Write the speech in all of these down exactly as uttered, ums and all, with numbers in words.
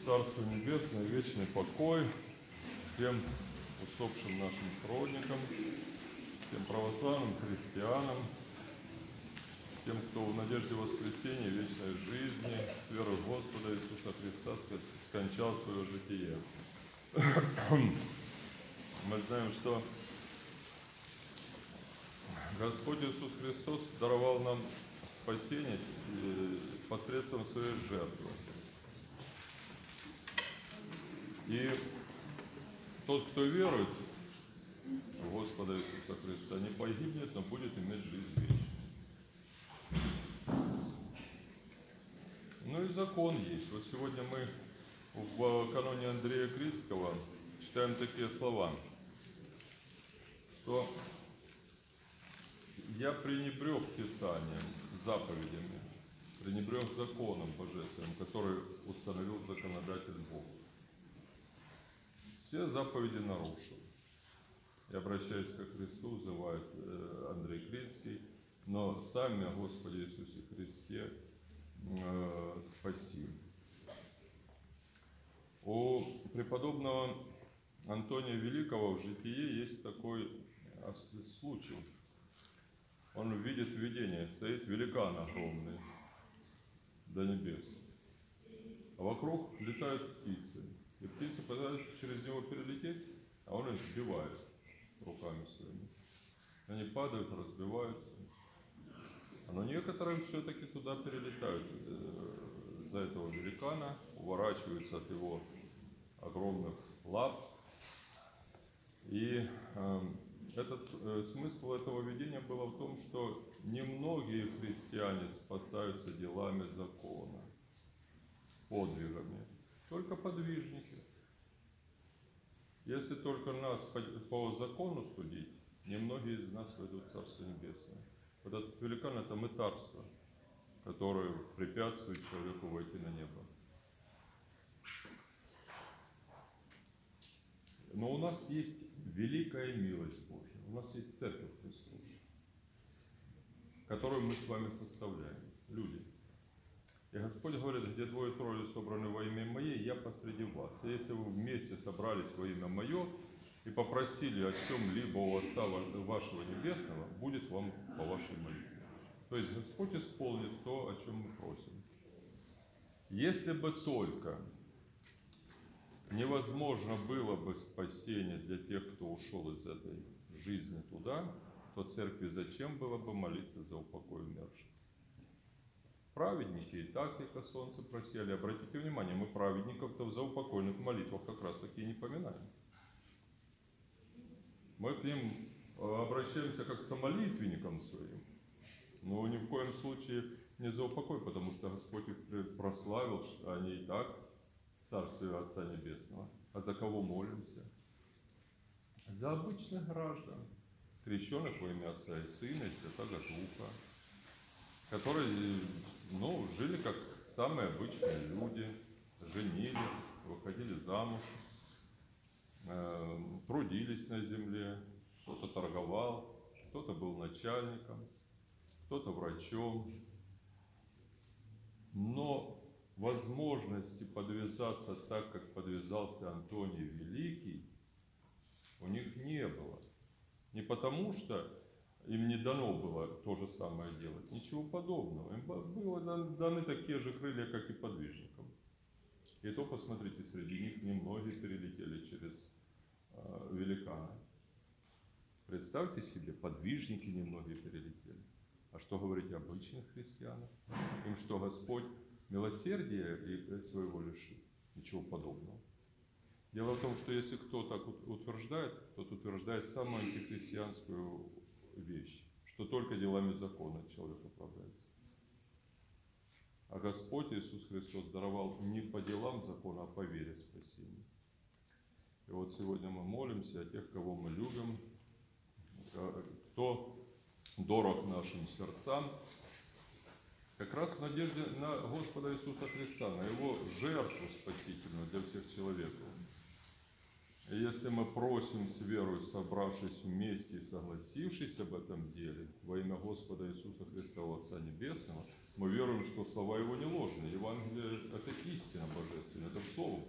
Царство Небесное, вечный покой всем усопшим нашим сродникам, всем православным христианам, всем, кто в надежде воскресения, вечной жизни, с верой в Господа Иисуса Христа скончал свое житие. Мы знаем, что Господь Иисус Христос даровал нам спасение посредством своей жертвы. И тот, кто верует в Господа Иисуса Христа, не погибнет, но будет иметь жизнь вечную. Ну и закон есть. Вот сегодня мы в каноне Андрея Критского читаем такие слова, что я пренебрег Писанием, заповедями, пренебрег законом божественным, который установил законодатель Бог. Все заповеди нарушил. И, обращаясь ко Христу, взывает Андрей Критский, но сами о Господе Иисусе Христе э, спаси. У преподобного Антония Великого в житии есть такой случай. Он видит видение, стоит великан огромный до небес, а вокруг летают птицы. И птицы пытаются через него перелететь, а он их сбивает руками своими. Они падают, разбиваются. Но некоторые все-таки туда перелетают за этого великана, уворачиваются от его огромных лап. И э, этот, э, смысл этого видения было в том, что немногие христиане спасаются делами закона, подвигами. Только подвижники. Если только нас по, по закону судить, немногие из нас войдут в Царство Небесное. Вот этот великан – это мытарство, которое препятствует человеку войти на небо. Но у нас есть великая милость Божья. У нас есть Церковь Христова, которую мы с вами составляем, люди. И Господь говорит, где двое-трое собраны во имя Мое, я посреди вас. И если вы вместе собрались во имя Мое и попросили о чем-либо у Отца вашего Небесного, будет вам по вашей молитве. То есть Господь исполнит то, о чем мы просим. Если бы только невозможно было бы спасение для тех, кто ушел из этой жизни туда, то церкви зачем было бы молиться за упокой умерших? Праведники и так, как солнце просели. Обратите внимание, мы праведников-то за упокойных молитвах как раз таки не поминаем. Мы к ним обращаемся как к самолитвенникам своим, но ни в коем случае не за упокой, потому что Господь их прославил, что они и так в Царстве Отца Небесного. А за кого молимся? За обычных граждан, крещенных во имя Отца и Сына и Святого Духа, которые, ну, жили как самые обычные люди, женились, выходили замуж, э, трудились на земле, кто-то торговал, кто-то был начальником, кто-то врачом. Но возможности подвязаться так, как подвязался Антоний Великий, у них не было. Не потому что им не дано было то же самое делать. Ничего подобного. Им было даны такие же крылья, как и подвижникам. И то, посмотрите, среди них немногие перелетели через э, великана. Представьте себе, подвижники немногие перелетели. А что говорить о обычных христианах? Им что, Господь милосердия своего лишит? Ничего подобного. Дело в том, что если кто так утверждает, тот утверждает самую антихристианскую вещь, что только делами закона человек оправдается. А Господь Иисус Христос даровал не по делам закона, а по вере спасения. И вот сегодня мы молимся о тех, кого мы любим, кто дорог нашим сердцам, как раз в надежде на Господа Иисуса Христа, на Его жертву спасительную для всех человеков. И если мы просим с верой, собравшись вместе и согласившись об этом деле, во имя Господа Иисуса Христа, Отца Небесного, мы веруем, что слова Его не ложны. Евангелие – это истина божественная, это Слово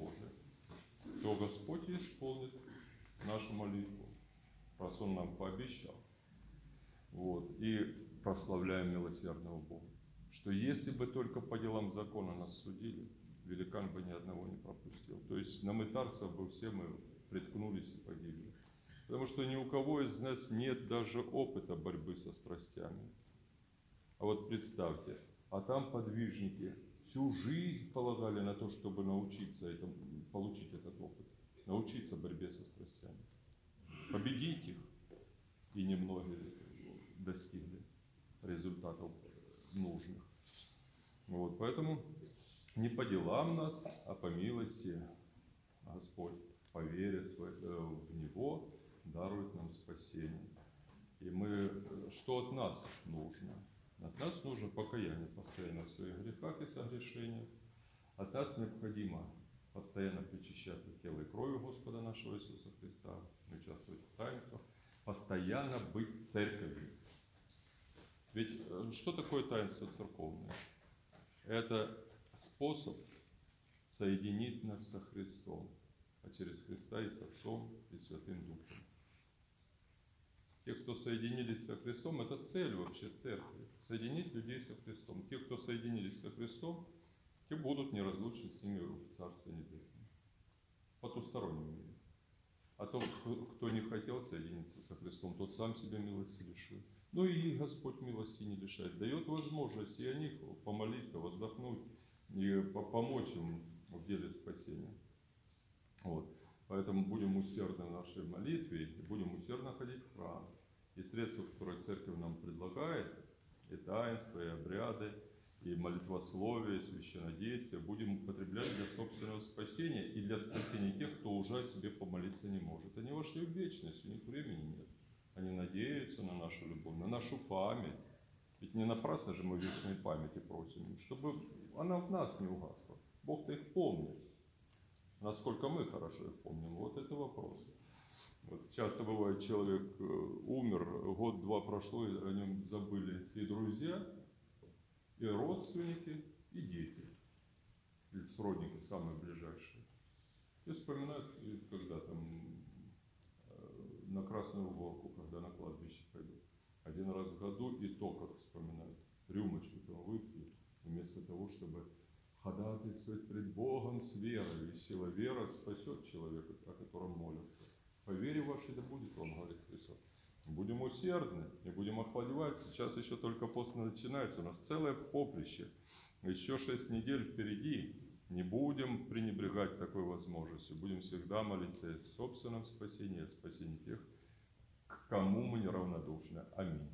Господь исполнит нашу молитву, раз Он нам пообещал. Вот. И прославляем милосердного Бога, что если бы только по делам закона нас судили, великан бы ни одного не пропустил. То есть на мытарство бы все мы приткнулись и погибли. Потому что ни у кого из нас нет даже опыта борьбы со страстями. А вот представьте, а там подвижники всю жизнь полагали на то, чтобы научиться этому, получить этот опыт, научиться борьбе со страстями, победить их, и немногие достигли результатов нужных. Вот, поэтому не по делам нас, а по милости Господь, по вере в Него, дарует нам спасение. И мы, что от нас нужно? От нас нужно покаяние постоянно в своих грехах и согрешениях. От нас необходимо постоянно причащаться телом и кровью Господа нашего Иисуса Христа, участвовать в таинствах, постоянно быть церковью. Ведь что такое таинство церковное? Это способ соединить нас со Христом, а через Христа и с Отцом, и Святым Духом. Те, кто соединились со Христом, это цель вообще церкви. Соединить людей со Христом. Те, кто соединились со Христом, те будут неразлучны с ними в Царстве Небесном, в потустороннем мире. А тот, кто не хотел соединиться со Христом, тот сам себе милости лишил. Ну и Господь милости не лишает. Дает возможность и о них помолиться, воздохнуть и помочь им в деле спасения. Вот. Поэтому будем усердны в нашей молитве и будем усердно ходить в храм. И средства, которые церковь нам предлагает, и таинства, и обряды, и молитвословие, и священнодействие, будем употреблять для собственного спасения и для спасения тех, кто уже о себе помолиться не может. Они вошли в вечность, у них времени нет. Они надеются на нашу любовь, на нашу память. Ведь не напрасно же мы вечной памяти просим, чтобы она в нас не угасла. Бог-то их помнит. Насколько мы хорошо их помним, вот это вопрос. Вот часто бывает, человек умер, год-два прошло, и о нем забыли и друзья, и родственники, и дети. И сродники самые ближайшие. И вспоминают, когда там на Красную Горку, когда на кладбище пойдут. Один раз в году и то, как вспоминают. Рюмочку там выпьют, вместо того, чтобы ходатайствовать пред Богом с верой. И сила веры спасет человека, о котором молятся. По вере вашей да будет вам, говорит Христос. Будем усердны, не будем охладевать. Сейчас еще только пост начинается. У нас целое поприще. Еще шесть недель впереди. Не будем пренебрегать такой возможностью. Будем всегда молиться о собственном спасении, о спасении тех, к кому мы неравнодушны. Аминь.